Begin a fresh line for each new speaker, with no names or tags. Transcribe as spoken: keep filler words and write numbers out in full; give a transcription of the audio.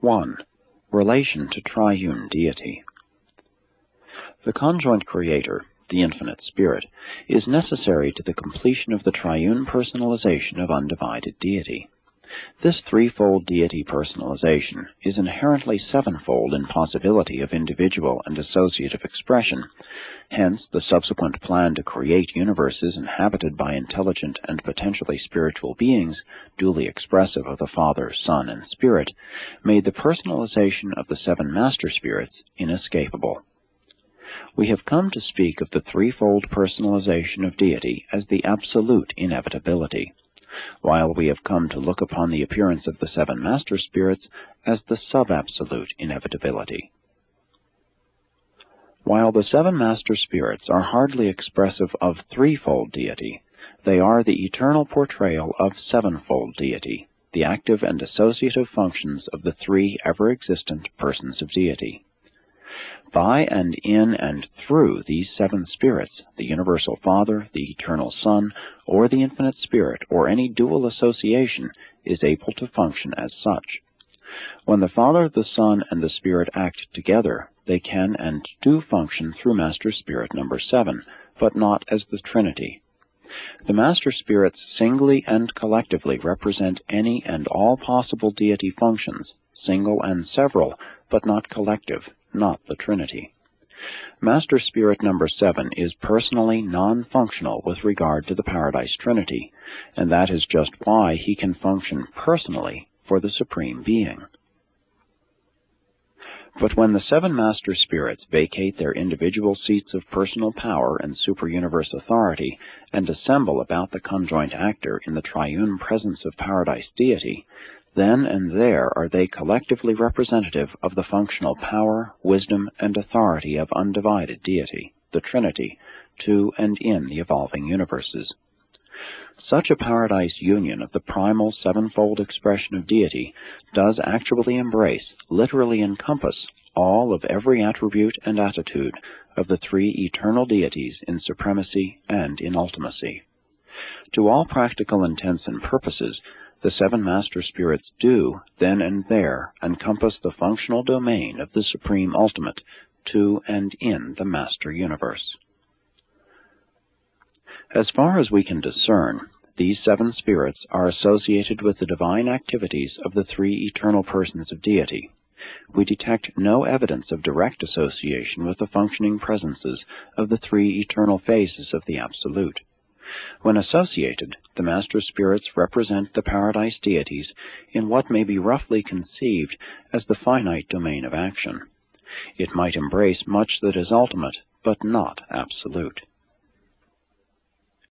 one. Relation to Triune Deity. The conjoint Creator, the Infinite Spirit, is necessary to the completion of the triune personalization of undivided deity. This threefold deity personalization is inherently sevenfold in possibility of individual and associative expression. Hence, the subsequent plan to create universes inhabited by intelligent and potentially spiritual beings, duly expressive of the Father, Son, and Spirit, made the personalization of the seven Master Spirits inescapable. We have come to speak of the threefold personalization of deity as the absolute inevitability, while we have come to look upon the appearance of the seven Master Spirits as the sub-absolute inevitability. While the seven Master Spirits are hardly expressive of threefold deity, they are the eternal portrayal of sevenfold deity, the active and associative functions of the three ever-existent persons of deity. By and in and through these seven spirits, the Universal Father, the Eternal Son, or the Infinite Spirit, or any dual association, is able to function as such. When the Father, the Son, and the Spirit act together, they can and do function through Master Spirit number seven, but not as the Trinity. The Master Spirits singly and collectively represent any and all possible deity functions, single and several, but not collective, not the Trinity. Master Spirit number seven is personally non-functional with regard to the Paradise Trinity, and that is just why he can function personally for the Supreme Being. But when the seven Master Spirits vacate their individual seats of personal power and super-universe authority and assemble about the conjoint actor in the triune presence of Paradise Deity, then and there are they collectively representative of the functional power, wisdom, and authority of undivided deity, the Trinity, to and in the evolving universes. Such a paradise union of the primal sevenfold expression of deity does actually embrace, literally encompass, all of every attribute and attitude of the three eternal deities in supremacy and in ultimacy. To all practical intents and purposes, the seven Master Spirits do, then and there, encompass the functional domain of the Supreme Ultimate, to and in the Master Universe. As far as we can discern, these seven spirits are associated with the divine activities of the three eternal persons of deity. We detect no evidence of direct association with the functioning presences of the three eternal phases of the Absolute. When associated, the Master Spirits represent the Paradise Deities in what may be roughly conceived as the finite domain of action. It might embrace much that is ultimate, but not absolute.